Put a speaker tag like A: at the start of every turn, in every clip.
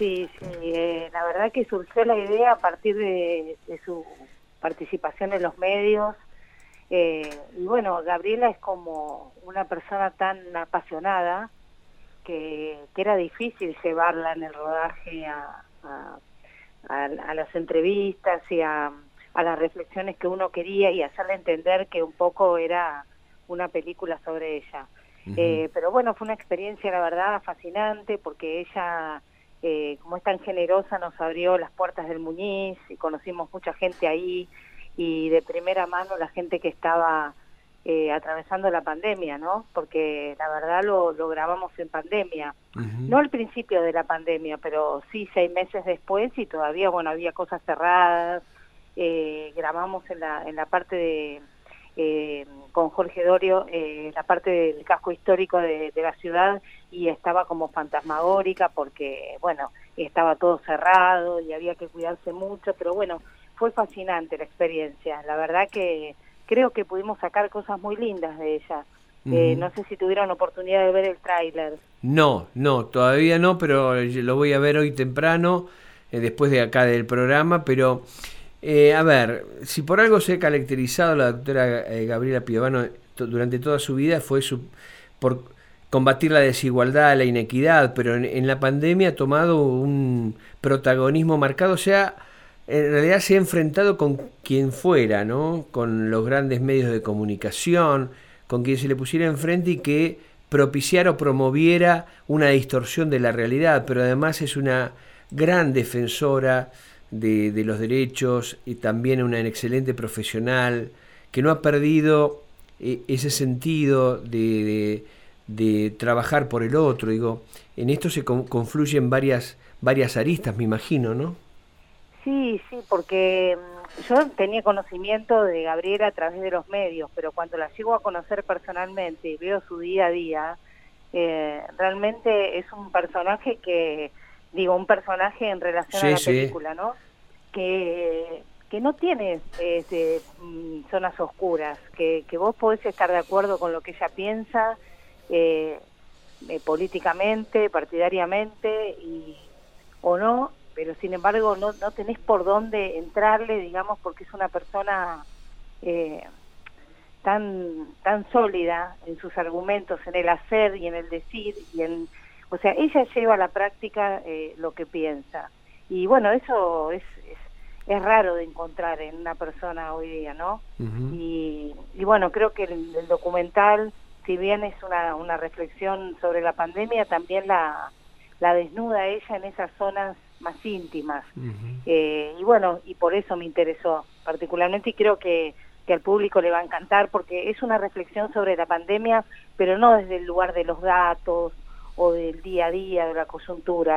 A: Sí, sí, la verdad que surgió la idea a partir de su participación en los medios. Y bueno, Gabriela es como una persona tan apasionada que era difícil llevarla en el rodaje a las entrevistas y a las reflexiones que uno quería y hacerle entender que un poco era una película sobre ella. Pero bueno, fue una experiencia, la verdad, fascinante, porque ella, como es tan generosa, nos abrió las puertas del Muñiz y conocimos mucha gente ahí, y de primera mano la gente que estaba atravesando la pandemia, ¿no? Porque la verdad lo grabamos en pandemia. No al principio de la pandemia, pero sí 6 meses después, y todavía, bueno, había cosas cerradas. Grabamos en la parte de... con Jorge Dorio, la parte del casco histórico de la ciudad, y estaba como fantasmagórica porque, bueno, estaba todo cerrado y había que cuidarse mucho, pero bueno, fue fascinante la experiencia. La verdad que creo que pudimos sacar cosas muy lindas de ella. No sé si tuvieron oportunidad de ver el tráiler.
B: No, todavía no, pero lo voy a ver hoy temprano, después de acá del programa, pero a ver, si por algo se ha caracterizado la doctora Gabriela Piovano durante toda su vida fue por combatir la desigualdad, la inequidad, pero en la pandemia ha tomado un protagonismo marcado, o sea, en realidad se ha enfrentado con quien fuera, ¿no? Con los grandes medios de comunicación, con quien se le pusiera enfrente y que propiciara o promoviera una distorsión de la realidad, pero además es una gran defensora de los derechos y también una excelente profesional que no ha perdido ese sentido de trabajar por el otro. Digo, en esto se confluyen varias aristas, me imagino, ¿no?
A: Sí, sí, porque yo tenía conocimiento de Gabriela a través de los medios, pero cuando la llego a conocer personalmente y veo su día a día, realmente es un personaje un personaje en relación a
B: Sí,
A: la
B: sí.
A: película, ¿no? Que no tiene zonas oscuras, que vos podés estar de acuerdo con lo que ella piensa, eh, políticamente, partidariamente, o no, pero sin embargo no tenés por dónde entrarle, digamos, porque es una persona eh, tan sólida en sus argumentos, en el hacer y en el decir, o sea, ella lleva a la práctica lo que piensa. Y bueno, eso es raro de encontrar en una persona hoy día, ¿no?
B: Uh-huh.
A: Y bueno, creo que el documental, si bien es una reflexión sobre la pandemia, también la desnuda a ella en esas zonas más íntimas.
B: Uh-huh.
A: Y bueno, y por eso me interesó particularmente, y creo que al público le va a encantar, porque es una reflexión sobre la pandemia, pero no desde el lugar de los datos o del día a día, de la coyuntura.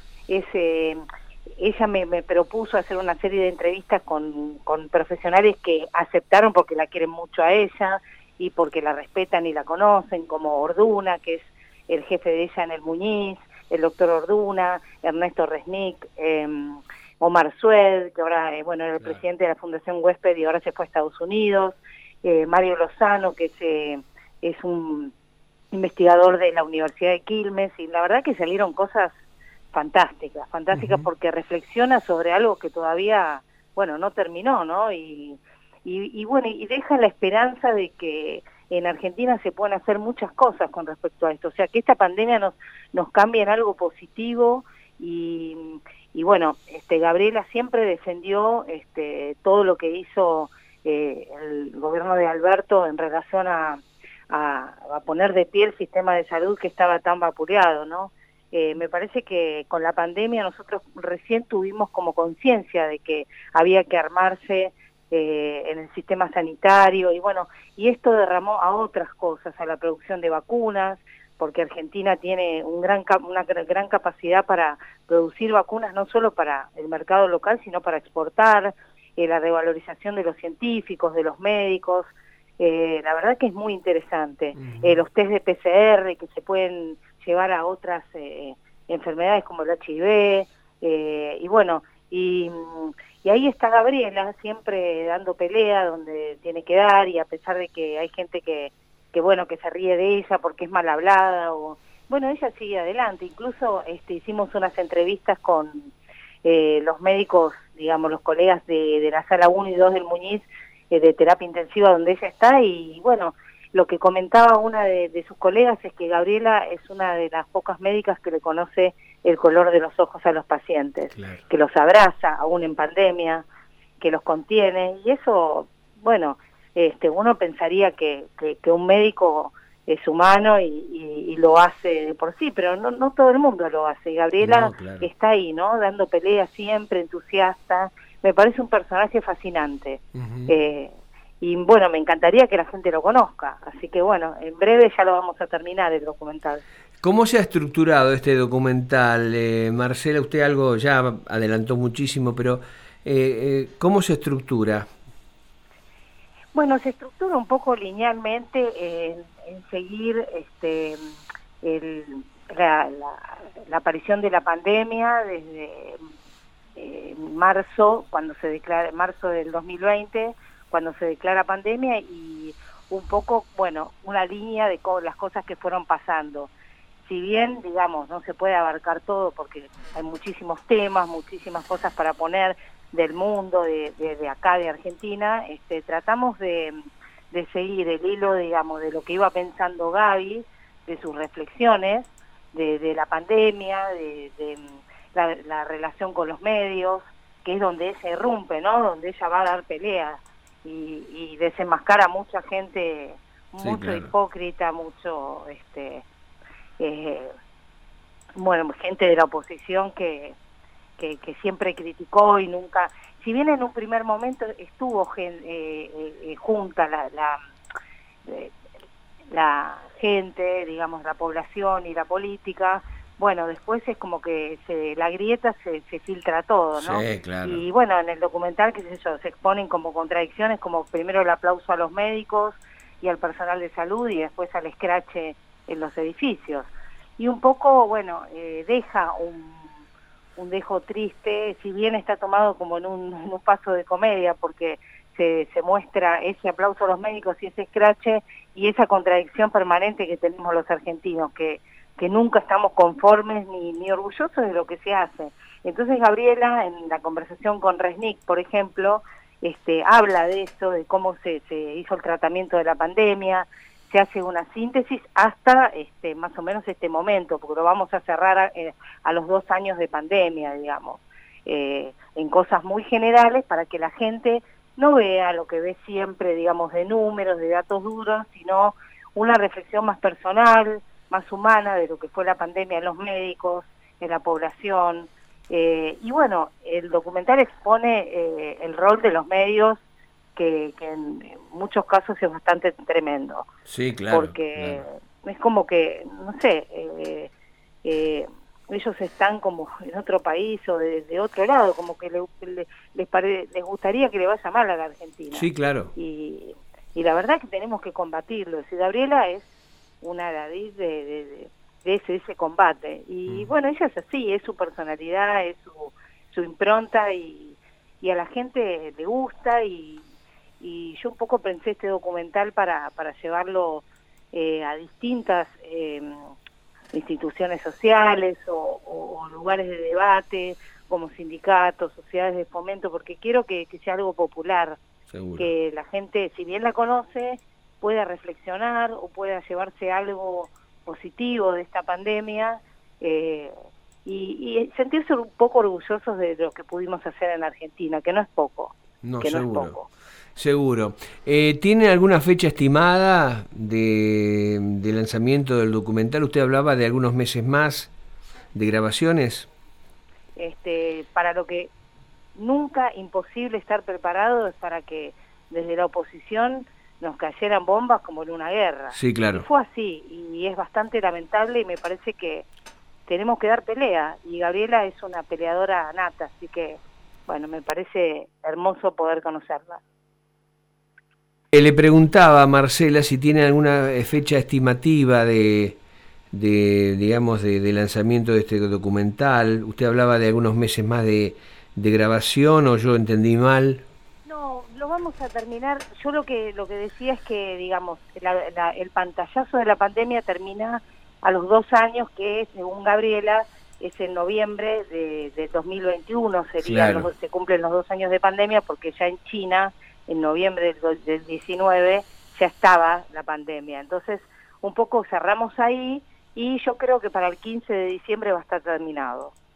A: Ella me propuso hacer una serie de entrevistas con profesionales que aceptaron porque la quieren mucho a ella y porque la respetan y la conocen, como Orduna, que es el jefe de ella en el Muñiz, el doctor Orduna, Ernesto Resnick, Omar Sued, que ahora era el presidente de la Fundación Huésped y ahora se fue a Estados Unidos, Mario Lozano, que es un investigador de la Universidad de Quilmes, y la verdad que salieron cosas fantásticas
B: Uh-huh.
A: porque reflexiona sobre algo que todavía, no terminó, ¿no? Y deja la esperanza de que en Argentina se pueden hacer muchas cosas con respecto a esto, o sea, que esta pandemia nos cambie en algo positivo. Y bueno, Gabriela siempre defendió todo lo que hizo el gobierno de Alberto en relación a poner de pie el sistema de salud que estaba tan vapuleado, ¿no? Me parece que con la pandemia nosotros recién tuvimos como conciencia de que había que armarse en el sistema sanitario, y esto derramó a otras cosas, a la producción de vacunas, porque Argentina tiene una gran capacidad para producir vacunas, no solo para el mercado local, sino para exportar, la revalorización de los científicos, de los médicos. La verdad que es muy interesante.
B: Uh-huh.
A: Los test de PCR que se pueden llevar a otras enfermedades como el HIV, y ahí está Gabriela siempre dando pelea donde tiene que dar, y a pesar de que hay gente que se ríe de ella porque es mal hablada Bueno, ella sigue adelante, incluso hicimos unas entrevistas con los médicos, digamos, los colegas de la sala 1 y 2 del Muñiz, de terapia intensiva donde ella está, y bueno, lo que comentaba una de sus colegas es que Gabriela es una de las pocas médicas que le conoce el color de los ojos a los pacientes, claro, que los abraza, aún en pandemia, que los contiene, y eso, bueno, uno pensaría que un médico es humano y lo hace de por sí, pero no todo el mundo lo hace. Y Gabriela claro, está ahí, ¿no? Dando pelea siempre, entusiasta. Me parece un personaje fascinante. Y bueno, me encantaría que la gente lo conozca. Así que bueno, en breve ya lo vamos a terminar el documental.
B: ¿Cómo se ha estructurado este documental? Marcela, usted algo ya adelantó muchísimo, pero ¿cómo se estructura?
A: Bueno, se estructura un poco linealmente en seguir la aparición de la pandemia desde marzo, marzo del 2020, cuando se declara pandemia, y un poco, bueno, una línea de las cosas que fueron pasando. Si bien, digamos, no se puede abarcar todo porque hay muchísimos temas, muchísimas cosas para poner del mundo, de acá, de Argentina, tratamos de seguir el hilo, digamos, de lo que iba pensando Gaby, de sus reflexiones, de la pandemia, de la relación con los medios, que es donde ella irrumpe, ¿no? Donde ella va a dar pelea y desenmascara a mucha gente, mucho claro, hipócrita, mucho, bueno, gente de la oposición que siempre criticó y nunca, si bien en un primer momento estuvo junta la gente, digamos, la población y la política, bueno, después es como que la grieta se filtra todo, ¿no?
B: Sí, claro.
A: Y bueno, en el documental, qué sé yo, se exponen como contradicciones, como primero el aplauso a los médicos y al personal de salud y después al escrache en los edificios. Y un poco, bueno, deja un dejo triste, si bien está tomado como en un paso de comedia, porque se muestra ese aplauso a los médicos y ese escrache y esa contradicción permanente que tenemos los argentinos, que nunca estamos conformes ni orgullosos de lo que se hace. Entonces Gabriela, en la conversación con Resnick, por ejemplo, habla de eso, de cómo se hizo el tratamiento de la pandemia, se hace una síntesis hasta más o menos este momento, porque lo vamos a cerrar a los 2 años de pandemia, digamos, en cosas muy generales para que la gente no vea lo que ve siempre, digamos, de números, de datos duros, sino una reflexión más personal, más humana de lo que fue la pandemia en los médicos, en la población. Y bueno, el documental expone el rol de los medios, que en muchos casos es bastante tremendo.
B: Sí, claro.
A: Porque claro, es como que, no sé, ellos están como en otro país o de otro lado, como que les gustaría que le vaya mal a la Argentina.
B: Sí, claro.
A: Y la verdad que tenemos que combatirlo. Si Gabriela es una David de ese combate. Y bueno, ella es así, es su personalidad, es su impronta y a la gente le gusta y yo un poco pensé este documental para llevarlo a distintas instituciones sociales o lugares de debate, como sindicatos, sociedades de fomento, porque quiero que sea algo popular. Seguro. Que la gente, si bien la conoce, pueda reflexionar o pueda llevarse algo positivo de esta pandemia y sentirse un poco orgullosos de lo que pudimos hacer en Argentina, que no es poco.
B: No,
A: que
B: seguro.
A: No es poco.
B: Seguro. ¿Tiene alguna fecha estimada de lanzamiento del documental? Usted hablaba de algunos meses más de grabaciones.
A: Para lo que nunca imposible estar preparado es para que desde la oposición nos cayeran bombas como en una guerra.
B: Sí, claro.
A: Y fue así y es bastante lamentable y me parece que tenemos que dar pelea y Gabriela es una peleadora nata, así que bueno, me parece hermoso poder conocerla.
B: Le preguntaba a Marcela si tiene alguna fecha estimativa de lanzamiento de este documental. Usted hablaba de algunos meses más de grabación, o yo entendí mal.
A: No, lo vamos a terminar. Yo lo que decía es que, digamos, el pantallazo de la pandemia termina a los 2 años, que según Gabriela es en noviembre de 2021,
B: Claro.
A: se cumplen los 2 años de pandemia, porque ya en China, en noviembre del 19, ya estaba la pandemia. Entonces, un poco cerramos ahí, y yo creo que para el 15 de diciembre va a estar terminado.